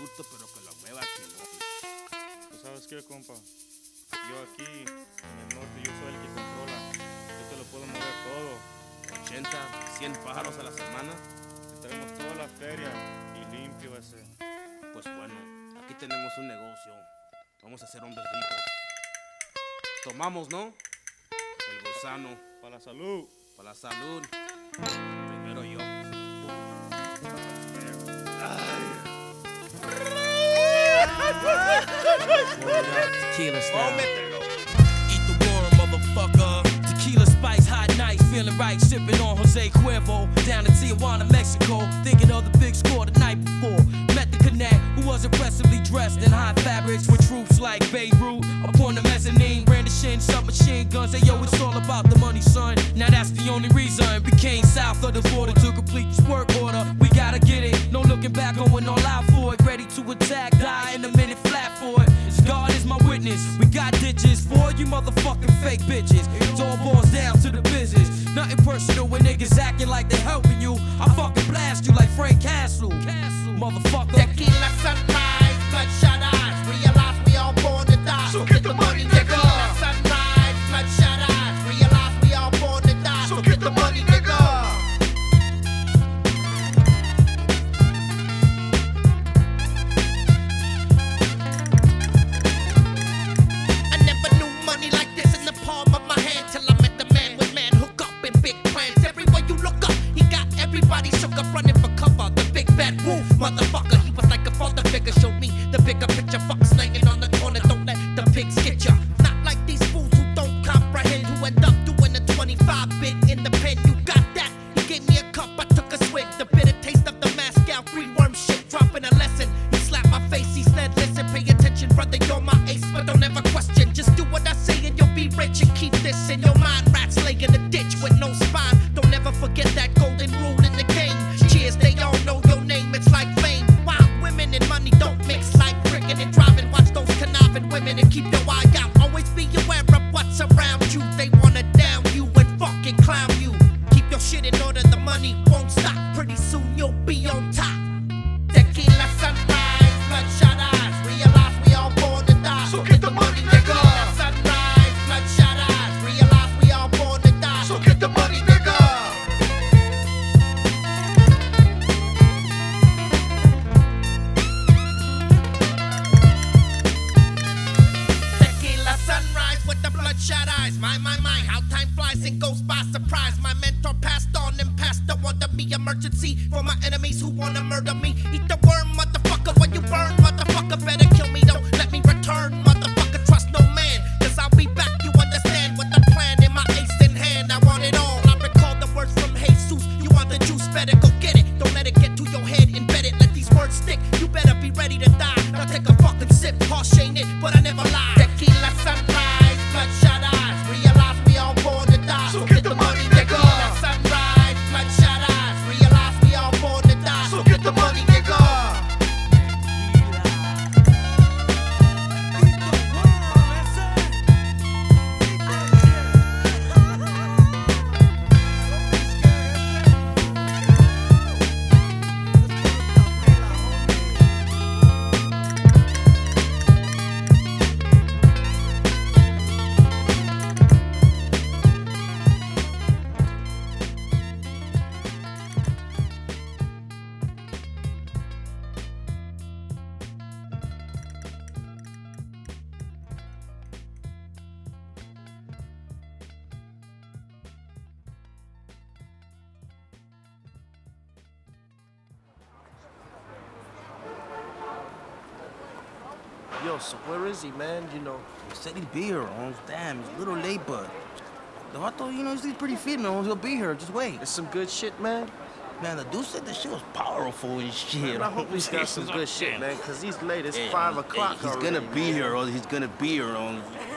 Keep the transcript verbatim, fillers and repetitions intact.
gusto, pero que lo mueva chingón. ¿Tú sabes qué, compa? Yo aquí, en el norte, yo soy el que controla. Yo te lo puedo mover todo. ochenta, cien pájaros a la semana. Te traemos toda la feria y limpio ese. Pues bueno, aquí tenemos un negocio. Vamos a ser hombres ricos. Tomamos, ¿no? El gusano. Para la salud. Para la salud. Primero yo. Tequila style. Eat the worm, motherfucker. Tequila spice, hot nights, feeling right, sipping on Jose Cuervo. Down in Tijuana, Mexico, thinking of the big score the night before. Met the connect, who was impressively dressed in high fabrics with troops like Beirut. Upon the mezzanine, brandishing submachine guns. Hey yo, it's all about the money, son. Now that's the only reason we came south of the border to complete this work order. We gotta get it, no looking back, going all out for it. Ready to attack, die in a minute flat for it. God is my witness. We got ditches for you motherfucking fake bitches. It all boils down to the business. Nothing personal when niggas acting like they helping you. I fucking blast you like Frank Castle. Castle. Motherfucker. Tequila sunrise, bloodshot eyes. Realize we all born to die. So get the money, nigga. Tequila sunrise, bloodshot eyes. Realize we all born to die. So get the money, nigga. Motherfucker, he was like a father figure. Showed me the bigger picture. Fuck slanging on the corner. Don't let the pigs get ya. Not like these fools who don't comprehend. Who end up doing a twenty-five bit in the pen. You got that? He gave me a cup. I took a swig. The bitter taste of the Moscow free worm shit. Dropping a lesson. He slapped my face. He said, listen, pay attention, brother. You're my ace, but don't ever question. Just do what I say and you'll be rich. And keep this in your mind. Rats laying in the ditch with no spine. Don't ever forget that golden rule in the game. Cheers, they all know your name. It's like fame. Wild women and money don't mix like drinking and driving. Watch those conniving women and keep your eye out. Always be aware of what's around you. They wanna down you and fucking clown you. Keep your shit in order, the money won't stop. Pretty soon you'll be on top. Tequila sunrise, bloodshot eyes. Realize we all born to die. So get the money, nigga. Tequila sunrise, bloodshot eyes. Realize we all born to die. So get the money, nigga. Bloodshot eyes, my, my, my, how time flies and goes by surprise. My mentor passed on and passed the one to me. Emergency for my enemies who wanna murder me. Eat the worm, motherfucker, when you burn, motherfucker. Better kill me, don't let me return, motherfucker. Trust no man, cause I'll be back, you understand. With the plan in my ace in hand, I want it all. I recall the words from Jesus. You want the juice, better go get it. Don't let it get to your head, embed it, let these words stick. You better be ready to die. Now take a fucking sip, harsh ain't it, but I never lie. Tequila sunrise, bloodshot eyes. Realize we all born to die. So get the money, nigga. Tequila sunrise, bloodshot eyes. Realize we all born to die. So get the money, nigga. Yo, so where is he, man? You know. He said he'd be here, Holmes. Damn, he's a little late, but the vato, you know, he's pretty fit, man. He'll be here. Just wait. It's some good shit, man. Man, the dude said the shit was powerful and shit. Man, I hope he's got some good shit, man, because he's late. It's Hey, five hey, o'clock He's already. gonna be here, or he's gonna be here, Holmes.